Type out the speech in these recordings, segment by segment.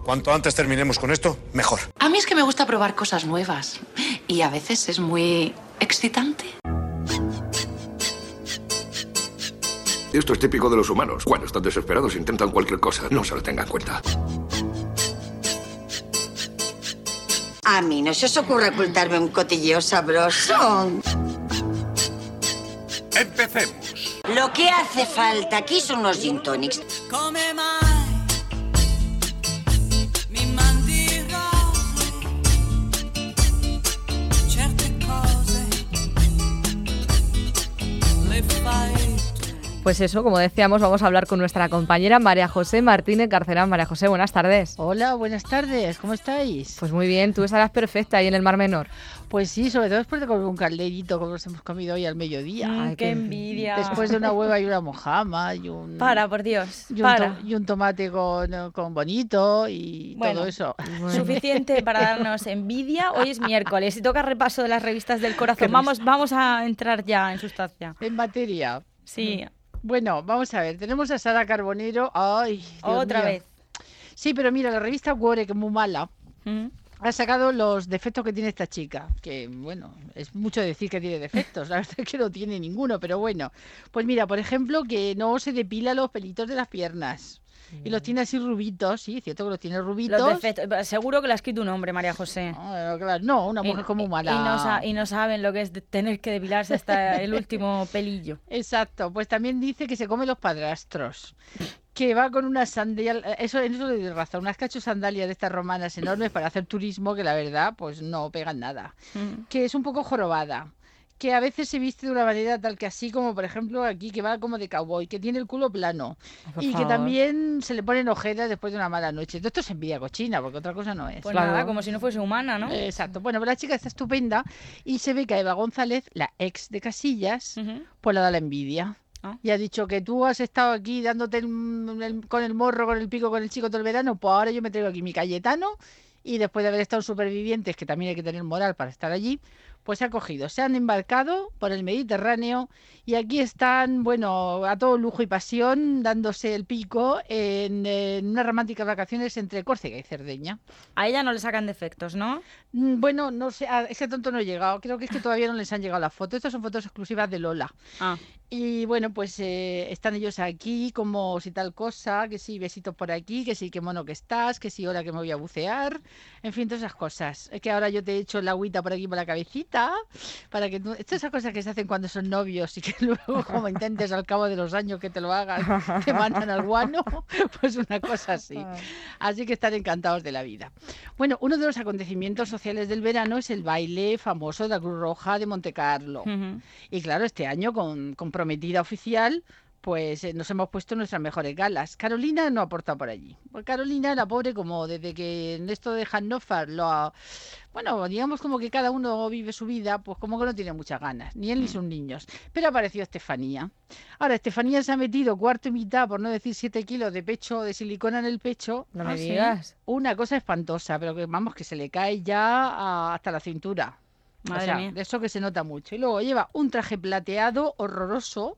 Cuanto antes terminemos con esto, mejor. A mí es que me gusta probar cosas nuevas. Y a veces es muy excitante. Esto es típico de los humanos. Cuando están desesperados intentan cualquier cosa. No se lo tengan en cuenta. A mí no se os ocurre ocultarme un cotilleo sabroso. Empecemos. Lo que hace falta aquí son unos gin tonics. Come mai mi mandi rose, certe cose le fai. Pues eso, como decíamos, vamos a hablar con nuestra compañera María José Martínez Carcerán. María José, buenas tardes. Hola, buenas tardes, ¿cómo estáis? Pues muy bien, tú estarás perfecta ahí en el Mar Menor. Pues sí, sobre todo después de comer un calderito como nos hemos comido hoy al mediodía. Ay, ¡Qué envidia! Después de una hueva y una mojama y un... Para, por Dios, y un tomate con bonito y bueno, todo eso. Bueno. Suficiente para darnos envidia. Hoy es miércoles y toca repaso de las revistas del corazón. Vamos a entrar ya en sustancia. En materia. Sí. Bueno, vamos a ver, tenemos a Sara Carbonero. ¡Ay, Dios Otra mío! vez. Sí, pero mira, la revista Cuore, que es muy mala, ¿Mm? ha sacado los defectos que tiene esta chica, que bueno, es mucho decir que tiene defectos, la verdad es que no tiene ninguno, pero bueno. Pues mira, por ejemplo, que no se depila los pelitos de las piernas. Y los tiene así rubitos, sí, es cierto que los tiene rubitos. Los defectos. Seguro que le ha escrito un hombre, María José. Claro, no, una mujer como mala. Y no saben lo que es tener que depilarse hasta el último pelillo. Exacto, pues también dice que se come los padrastros. Que va con unas sandalias, en eso le doy razón, unas cachos sandalias de estas romanas enormes para hacer turismo que la verdad pues no pegan nada. Que es un poco jorobada. Que a veces se viste de una manera tal que así, como por ejemplo aquí, que va como de cowboy, que tiene el culo plano. Y que también se le ponen ojeras después de una mala noche. Todo esto es envidia cochina, porque otra cosa no es. Pues nada, como si no fuese humana, ¿no? Exacto. Bueno, pero la chica está estupenda y se ve que a Eva González, la ex de Casillas, pues le da la envidia. Y ha dicho que tú has estado aquí dándote con el morro, con el pico, con el chico todo el verano, pues ahora yo me traigo aquí mi Cayetano y después de haber estado en Supervivientes, que también hay que tener moral para estar allí, pues se ha cogido, se han embarcado por el Mediterráneo y aquí están, bueno, a todo lujo y pasión, dándose el pico en unas románticas vacaciones entre Córcega y Cerdeña. A ella no le sacan defectos, ¿no? Bueno, no sé, a ese tonto no he llegado, creo que es que todavía no les han llegado las fotos, estas son fotos exclusivas de Lola. Y bueno, pues están ellos aquí como si tal cosa, que sí, besitos por aquí, que sí, qué mono que estás, que sí, ahora que me voy a bucear, en fin, todas esas cosas. Es que ahora yo te he hecho el agüita por aquí por la cabecita, para que todas esas cosas que se hacen cuando son novios y que luego como intentes al cabo de los años que te lo hagan, te mandan al guano, pues una cosa así. Así que están encantados de la vida. Bueno, uno de los acontecimientos sociales del verano es el baile famoso de la Cruz Roja de Montecarlo. Y claro, este año con prometida oficial, pues nos hemos puesto nuestras mejores galas. Carolina no ha aportado por allí. Pues Carolina, la pobre, como desde que en esto de Hannover bueno, digamos como que cada uno vive su vida, pues como que no tiene muchas ganas, ni él ni sus niños. Pero apareció Estefanía. Ahora, Estefanía se ha metido cuarto y mitad, por no decir 7 kilos de pecho, de silicona en el pecho. No me digas. Una cosa espantosa, pero que vamos, que se le cae ya hasta la cintura. Madre mía. De eso que se nota mucho. Y luego lleva un traje plateado horroroso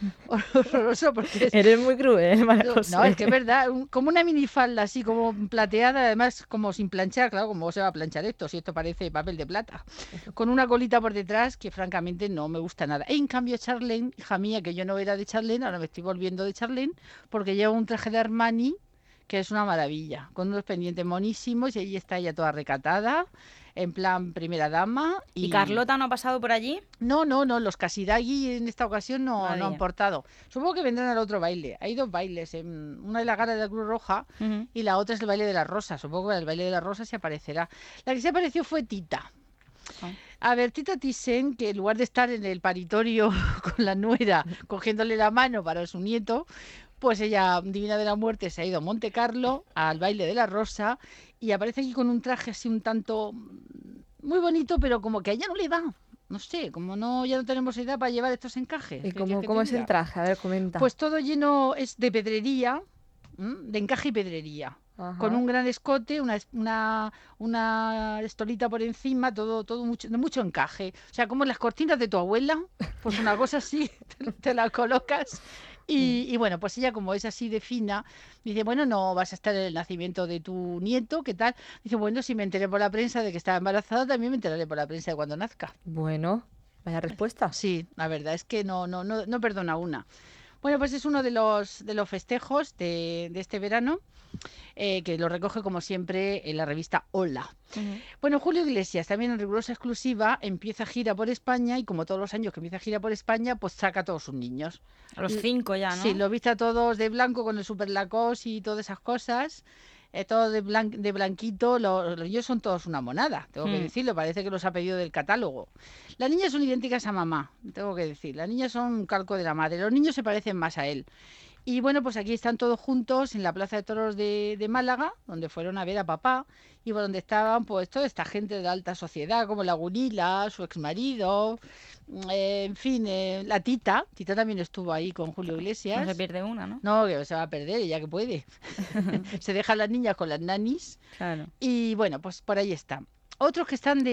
porque Eres muy cruel, María José. No, es que es verdad, como una minifalda así como plateada, además como sin planchar, claro, como se va a planchar esto, si esto parece papel de plata, con una colita por detrás que francamente no me gusta nada. En cambio Charlene, hija mía, que yo no era de Charlene, ahora me estoy volviendo de Charlene, porque lleva un traje de Armani que es una maravilla, con unos pendientes monísimos y ahí está ella toda recatada, en plan primera dama. ¿Y Carlota no ha pasado por allí? No, los Casiraghi en esta ocasión no han portado. Supongo que vendrán al otro baile. Hay 2 bailes, una es la gala de la Cruz Roja y la otra es el baile de la Rosa. Supongo que el baile de la Rosa se aparecerá. La que se apareció fue Tita. A ver, Tita Thyssen, que en lugar de estar en el paritorio con la nuera, cogiéndole la mano para su nieto, pues ella, divina de la muerte, se ha ido a Monte Carlo, al baile de la Rosa, y aparece aquí con un traje así un tanto muy bonito, pero como que a ella no le va. No sé, como ya no tenemos edad para llevar estos encajes. ¿Y cómo es el traje? A ver, comenta. Pues todo lleno es de pedrería, de encaje y pedrería. Con un gran escote, una estolita por encima, todo de mucho encaje. O sea, como las cortinas de tu abuela, pues una cosa así, te la colocas Y bueno, pues ella, como es así de fina, dice, bueno, no vas a estar en el nacimiento de tu nieto, ¿qué tal? Dice, bueno, si me enteré por la prensa de que estaba embarazada, también me enteraré por la prensa de cuando nazca. Bueno, vaya respuesta. Sí, la verdad es que no perdona una. Bueno, pues es uno de los festejos de este verano, que lo recoge como siempre en la revista Hola. Bueno, Julio Iglesias, también en rigurosa exclusiva, empieza gira por España y como todos los años que empieza gira por España, pues saca a todos sus niños. A los 5 ya, ¿no? Sí, los viste a todos de blanco con el Super Lacoste y todas esas cosas. Todos de blanquito, los niños son todos una monada, tengo que decirlo, parece que los ha pedido del catálogo. Las niñas son idénticas a mamá, tengo que decir, las niñas son un calco de la madre, los niños se parecen más a él. Y bueno, pues aquí están todos juntos en la Plaza de Toros de Málaga, donde fueron a ver a papá, y por donde estaban pues toda esta gente de la alta sociedad, como la Gunila, su exmarido, en fin, la Tita también estuvo ahí con Julio Iglesias. No se pierde una, ¿no? No, que se va a perder, ella que puede. Se dejan las niñas con las nanis. Claro. Y bueno, pues por ahí está. Otros que están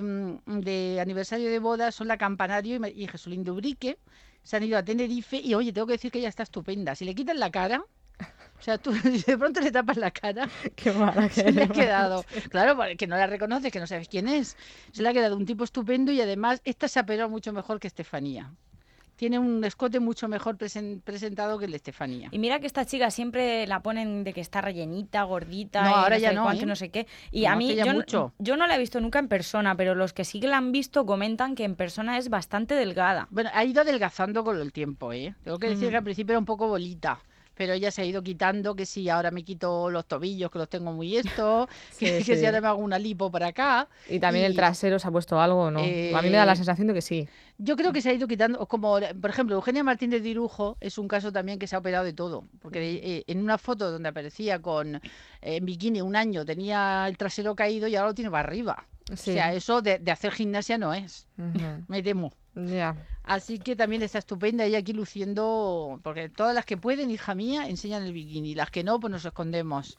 de aniversario de boda son la Campanario y Jesulín de Ubrique. Se han ido a Tenerife y, oye, tengo que decir que ella está estupenda. Si le quitan la cara, o sea, tú de pronto le tapas la cara, Qué mala que se le ha quedado. Claro, que no la reconoces, que no sabes quién es. Se le ha quedado un tipo estupendo y además esta se ha operado mucho mejor que Estefanía. Tiene un escote mucho mejor presentado que el de Estefanía. Y mira que esta chica siempre la ponen de que está rellenita, gordita, No, y ahora no ya sé no, cuánto, ¿eh? no sé qué. Y No, a mí, hace ya mucho. yo no la he visto nunca en persona, pero los que sí que la han visto comentan que en persona es bastante delgada. Bueno, ha ido adelgazando con el tiempo, ¿eh? Tengo que decir que al principio era un poco bolita, pero ella se ha ido quitando, que si ahora me quito los tobillos, que los tengo muy estos, que si ahora me hago una lipo para acá. Y también el trasero se ha puesto algo, ¿no? A mí me da la sensación de que sí. Yo creo que se ha ido quitando, como por ejemplo Eugenia Martínez de Irujo es un caso también que se ha operado de todo, porque en una foto donde aparecía en bikini un año tenía el trasero caído y ahora lo tiene para arriba. Sí. O sea, eso de hacer gimnasia no es, me temo. Ya. Así que también está estupenda ella aquí luciendo, porque todas las que pueden, hija mía, enseñan el bikini, las que no, pues nos escondemos.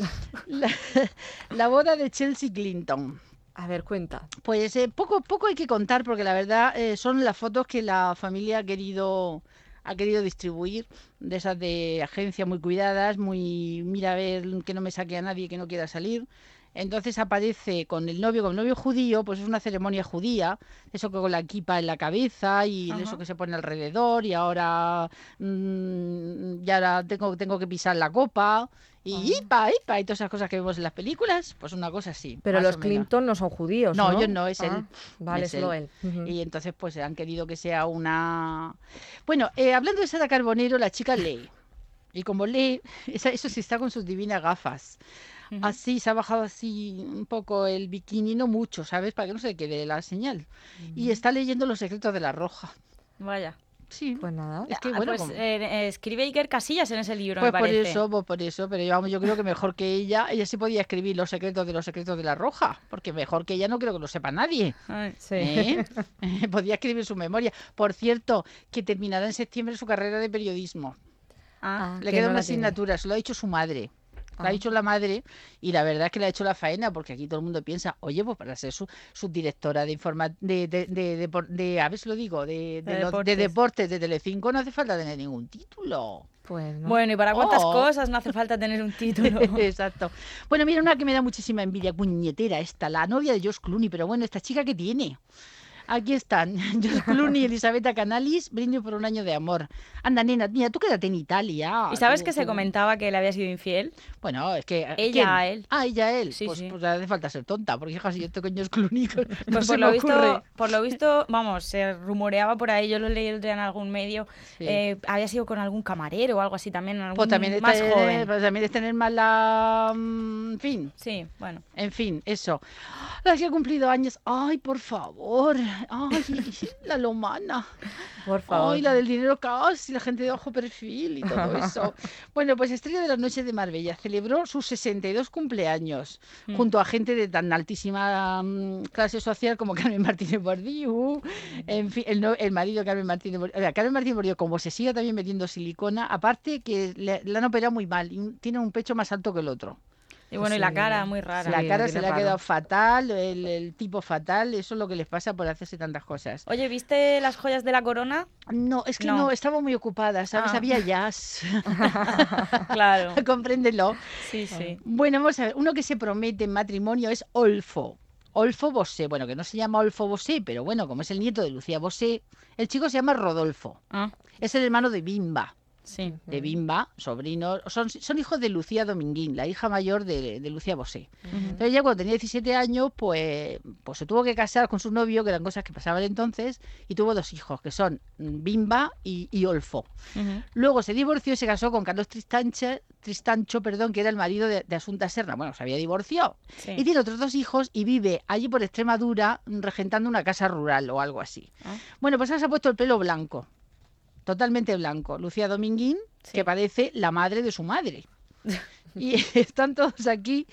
La boda de Chelsea Clinton. A ver, cuenta. Pues poco hay que contar, porque la verdad son las fotos que la familia ha querido distribuir, de esas de agencia muy cuidadas, muy mira a ver que no me saque a nadie que no quiera salir. Entonces aparece con el novio judío, pues es una ceremonia judía, eso que con la kipa en la cabeza y eso que se pone alrededor y ahora tengo que pisar la copa y ipa y todas esas cosas que vemos en las películas, pues una cosa así. Pero más los o menos. Clinton no son judíos, ¿no? No, ellos no, es él. Vale, Es solo él. Y entonces pues han querido que sea una... Bueno, hablando de Sara Carbonero, la chica lee. Y como lee, eso sí está con sus divinas gafas. Así, se ha bajado así un poco el bikini, no mucho, ¿sabes? Para que no se quede la señal. Y está leyendo Los secretos de la Roja. Vaya. Sí. Pues nada. Es que, bueno, pues escribe Iker Casillas en ese libro, pues me parece. por eso, pero vamos, yo creo que mejor que ella sí podía escribir Los secretos de la Roja, porque mejor que ella no creo que lo sepa nadie. Ay, Sí. Podía escribir su memoria. Por cierto, que terminará en septiembre su carrera de periodismo. Le que queda no una la tiene. asignatura, se lo ha dicho su madre. Lo ha dicho la madre y la verdad es que le ha hecho la faena porque aquí todo el mundo piensa, oye, pues para ser subdirectora a ver si lo digo, de deportes de Telecinco no hace falta tener ningún título. Pues no. Bueno, ¿y para cuántas cosas no hace falta tener un título? Exacto. Bueno, mira, una que me da muchísima envidia, puñetera esta, la novia de George Clooney, pero bueno, esta chica que tiene. Aquí están, George Clooney y Elisabetta Canalis, brindis por un año de amor. Anda, nena, mira, tú quédate en Italia. ¿Y sabes que se comentaba que él había sido infiel? Bueno, es que... Ella ¿quién? a él. Ah, ella a él. Sí, pues, sí. pues hace falta ser tonta, porque hija, si yo estoy con George Clooney, no Pues se me ocurre. por lo visto, vamos, se rumoreaba por ahí, yo lo leí en algún medio, Sí. había sido con algún camarero o algo así también, algún Pues también más joven. pues también es tener más la... en fin. Sí, bueno. En fin, eso. La que ha cumplido años. Ay, por favor. Ay, la lomana. Por favor. Ay, la del dinero casi, la gente de bajo perfil y todo eso. Bueno, pues Estrella de las Noches de Marbella celebró sus 62 cumpleaños junto a gente de tan altísima clase social como Carmen Martínez Bordiú, en fin, el marido de Carmen Martínez Bordiú. Carmen Martínez Bordiú, como se siga también metiendo silicona, aparte que le han operado muy mal y tiene un pecho más alto que el otro. Y bueno, y la cara muy rara. La Sí, cara tiene se le ha raro. quedado fatal, el tipo fatal, eso es lo que les pasa por hacerse tantas cosas. Oye, ¿viste las joyas de la corona? No, es que No. no, estaba muy ocupada, ¿sabes? Ah. Había jazz. Claro. Compréndelo. Sí, sí. Bueno, vamos a ver, uno que se promete en matrimonio es Olfo. Olfo Bossé, bueno, que no se llama Olfo Bossé, pero bueno, como es el nieto de Lucía Bossé, el chico se llama Rodolfo. Ah, Es el hermano de Bimba. sí. De Bimba, sobrinos, son hijos de Lucía Dominguín, la hija mayor de Lucía Bossé. Entonces ya cuando tenía 17 años, pues se tuvo que casar con su novio, que eran cosas que pasaban entonces, y tuvo 2 hijos, que son Bimba y Olfo. Ujú. Luego se divorció y se casó con Carlos Tristancho, que era el marido de Asunta Serna. Bueno, se había divorciado. Sí. Y tiene otros 2 hijos y vive allí por Extremadura regentando una casa rural o algo así. Ah. Bueno, pues ahora se ha puesto el pelo blanco. Totalmente blanco. Lucía Dominguín, Sí. que parece la madre de su madre. Y están todos aquí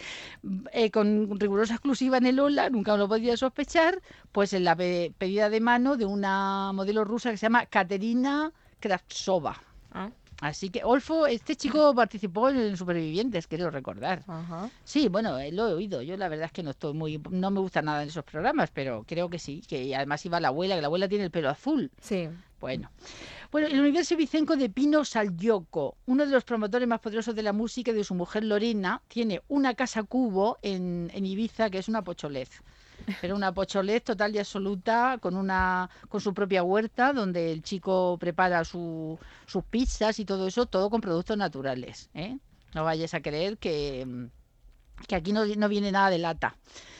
con rigurosa exclusiva en el Hola, nunca lo podía sospechar, pues en la pedida de mano de una modelo rusa que se llama Katerina Kravtsova. Ah. Así que Olfo, este chico participó en Supervivientes, creo recordar. Ajá. Sí, bueno, lo he oído. Yo la verdad es que no me gusta nada en esos programas, pero creo que sí, que además iba la abuela, que la abuela tiene el pelo azul. Sí. Bueno, el universo Vicenco de Pino Salgioco, uno de los promotores más poderosos de la música y de su mujer Lorena, tiene una casa cubo en Ibiza que es una pocholez. Pero una pocholez total y absoluta con su propia huerta donde el chico prepara sus pizzas y todo eso, todo con productos naturales, ¿eh? No vayas a creer que aquí no viene nada de lata.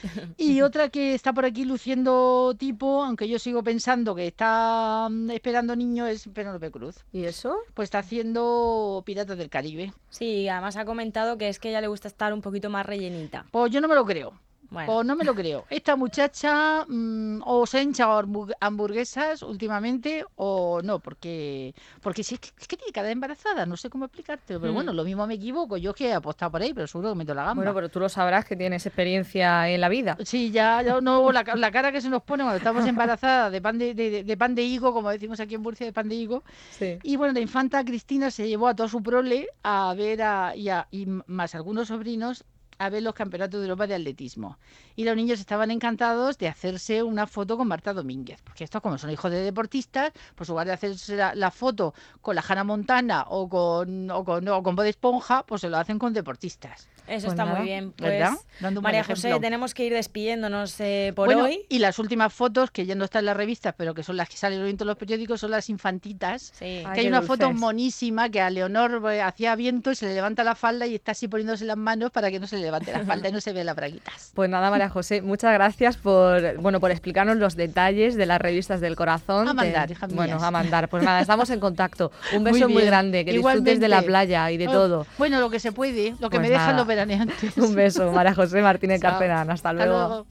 Y otra que está por aquí luciendo tipo, aunque yo sigo pensando que está esperando niños, es Penélope Cruz. ¿Y eso? Pues está haciendo Piratas del Caribe. Sí, además ha comentado que es que a ella le gusta estar un poquito más rellenita. Pues yo no me lo creo. Bueno. Pues no me lo creo. Esta muchacha o se ha hinchado hamburguesas últimamente o no, porque sí, es que tiene cara de embarazada, no sé cómo explicártelo, pero bueno, lo mismo me equivoco, yo que he apostado por ahí, pero seguro que meto la gamba. Bueno, pero tú lo sabrás que tienes experiencia en la vida. Sí, ya no, la cara que se nos pone cuando estamos embarazadas de pan de higo, como decimos aquí en Murcia, de pan de higo. Sí. Y bueno, la infanta Cristina se llevó a todo su prole a ver y más algunos sobrinos a ver los campeonatos de Europa de atletismo. Y los niños estaban encantados de hacerse una foto con Marta Domínguez, porque estos, como son hijos de deportistas, pues en lugar de hacerse la foto con la Hannah Montana o con Bob Esponja, pues se lo hacen con deportistas. Eso Pues está nada, muy bien. ¿verdad? Pues, Dando un buen María José, ejemplo. tenemos que ir despidiéndonos por Bueno, hoy. y las últimas fotos, que ya no están en las revistas, pero que son las que salen hoy en todos los periódicos, son las infantitas. Sí. Ay, Que hay qué una foto dulces. monísima que a Leonor hacía viento y se le levanta la falda y está así poniéndose las manos para que no se le levante la falda y no se vean las braguitas. Pues nada, María José, muchas gracias por explicarnos los detalles de las revistas del corazón. A mandar, hijas Bueno, mías. a mandar. Pues nada, estamos en contacto. Un beso muy bien. grande, que disfrutes Igualmente. de la playa y de Oh, todo. Bueno, lo que se puede, lo que Pues me dejan nada. los veraneantes. Un beso, María José Martínez Chao. Carpenán. Hasta Hasta luego. luego.